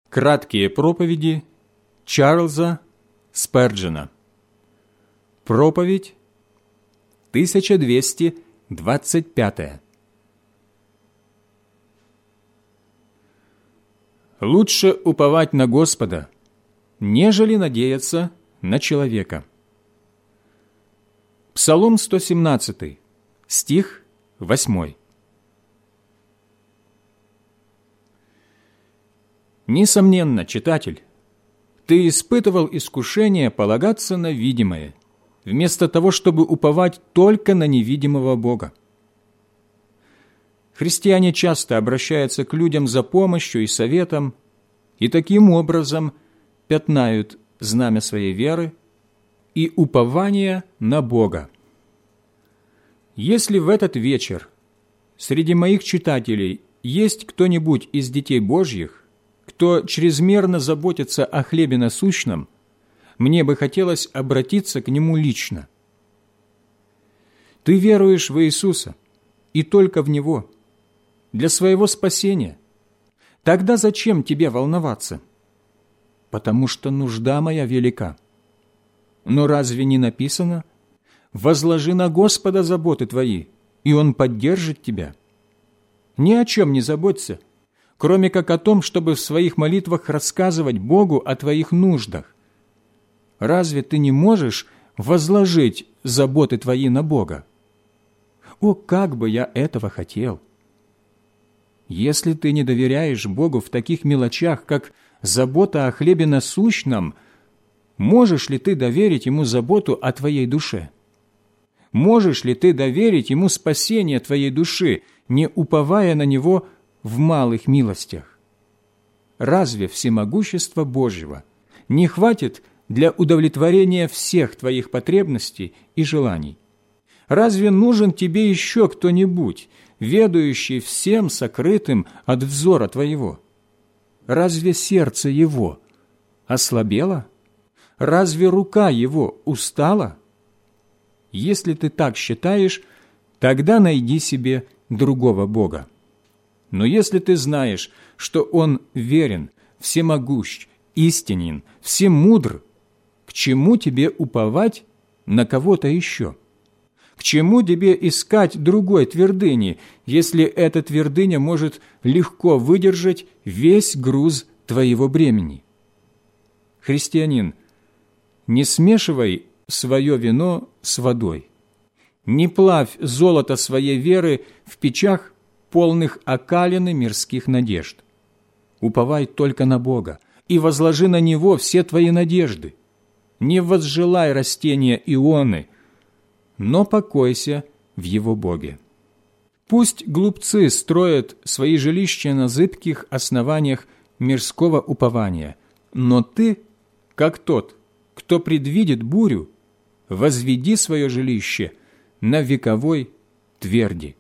Краткие проповеди Чарльза Сперджена. Проповедь 1225. Лучше уповать на Господа, нежели надеяться на человека. Псалом 117, стих 8. Несомненно, читатель, ты испытывал искушение полагаться на видимое, вместо того, чтобы уповать только на невидимого Бога. Христиане часто обращаются к людям за помощью и советом, и таким образом пятнают знамя своей веры и упования на Бога. Если в этот вечер среди моих читателей есть кто-нибудь из детей Божьих, кто чрезмерно заботится о хлебе насущном, мне бы хотелось обратиться к нему лично. Ты веруешь в Иисуса, и только в Него, для своего спасения. Тогда зачем тебе волноваться? Потому что нужда моя велика. Но разве не написано: «Возложи на Господа заботы твои, и Он поддержит тебя»? Ни о чем не заботься, кроме как о том, чтобы в своих молитвах рассказывать Богу о твоих нуждах. Разве ты не можешь возложить заботы твои на Бога? О, как бы я этого хотел! Если ты не доверяешь Богу в таких мелочах, как забота о хлебе насущном, можешь ли ты доверить Ему заботу о твоей душе? Можешь ли ты доверить Ему спасение твоей души, не уповая на Него в малых милостях? Разве всемогущества Божьего не хватит для удовлетворения всех твоих потребностей и желаний? Разве нужен тебе еще кто-нибудь, ведающий всем сокрытым от взора твоего? Разве сердце его ослабело? Разве рука его устала? Если ты так считаешь, тогда найди себе другого Бога. Но если ты знаешь, что Он верен, всемогущ, истинен, всемудр, к чему тебе уповать на кого-то еще? К чему тебе искать другой твердыни, если эта твердыня может легко выдержать весь груз твоего бремени? Христианин, не смешивай свое вино с водой, не плавь золото своей веры в печах, полных окалины мирских надежд. Уповай только на Бога и возложи на Него все твои надежды. Не возжелай растения Ионы, но покойся в Его Боге. Пусть глупцы строят свои жилища на зыбких основаниях мирского упования, но ты, как тот, кто предвидит бурю, возведи свое жилище на вековой тверди.